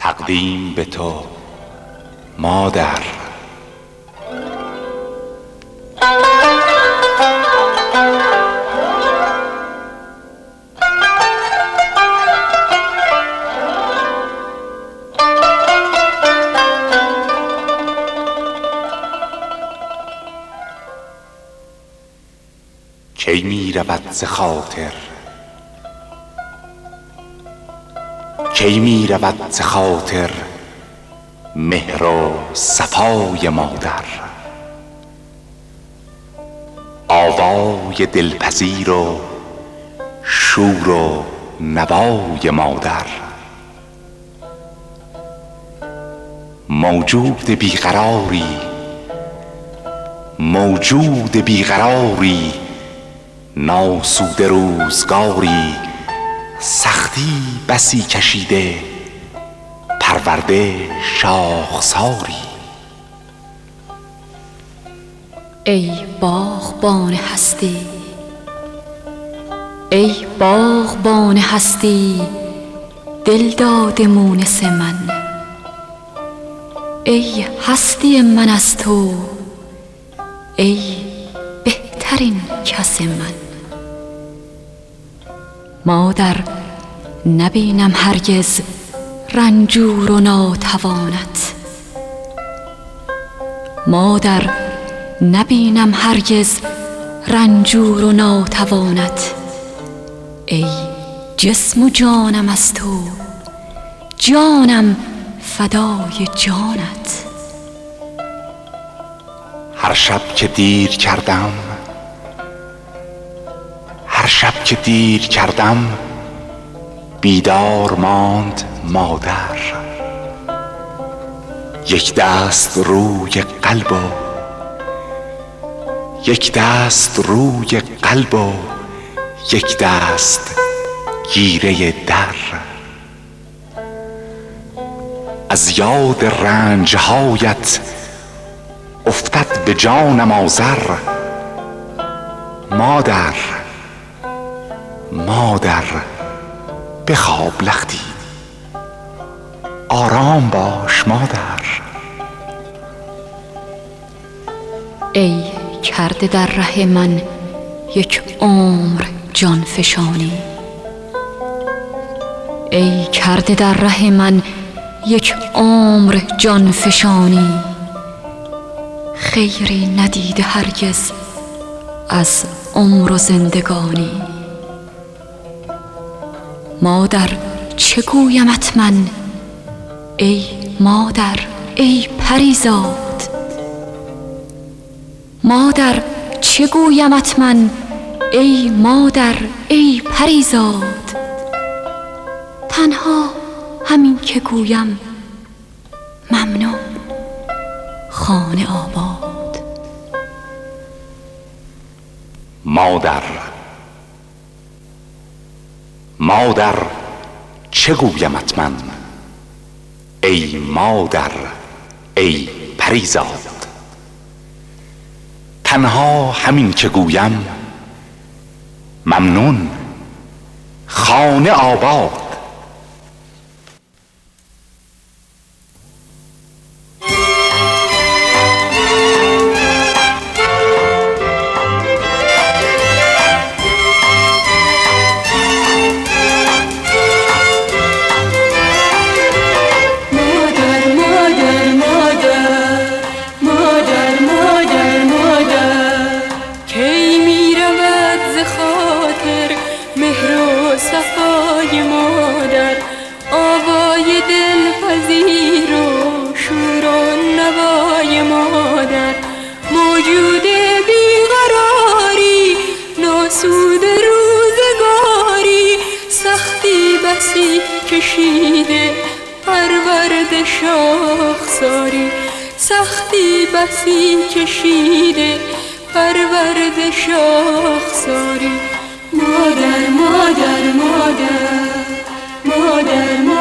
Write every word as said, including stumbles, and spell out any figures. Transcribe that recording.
تقدیم به تو مادر. کی می رود ز خاطر کی می رود ز خاطر مهر و صفای مادر، آوای دلپذیر و شور و نوای مادر. موجود بیقراری موجود بیقراری ناسوده روزگاری، سختی بسی کشیده پرورده شاخساری. ای باغبان هستی ای باغبان هستی دل داده مونس من، ای هستی من از تو ای بهترین کس من. مادر نبینم هرگز رنجور و ناتوانت، مادر نبینم هرگز رنجور و ناتوانت. ای جسم و جانم از تو جانم فدای جانت. هر شب که دیر کردم هر شب که دیر کردم بیدار ماند مادر. یک دست روی قلب و یک دست روی قلب و یک دست گیره در. از یاد رنجهایت افتد به جانم آذر. مادر مادر بخواب لختی آرام باش مادر. ای کرده در ره من یک عمر جان فشانی، ای کرده در ره من یک عمر جان فشانی. خیری ندیده هرگز از عمر و زندگانی. مادر چه گویمت من ای مادر ای پریزاد، مادر چه گویمت من ای مادر ای پریزاد. تنها همین که گویم ممنون خانه آباد. مادر مادر چه گویمت من ای مادر ای پریزاد. تنها همین که گویم ممنون خانه آباد. صفای مادر، آوای دلپذیر و شور و نوای مادر. موجود بیقراری ناسود روزگاری، سختی بسی کشیده پرورد شاخساری. سختی بسی کشیده پرورد شاخساری. مادر مادر مادر مادر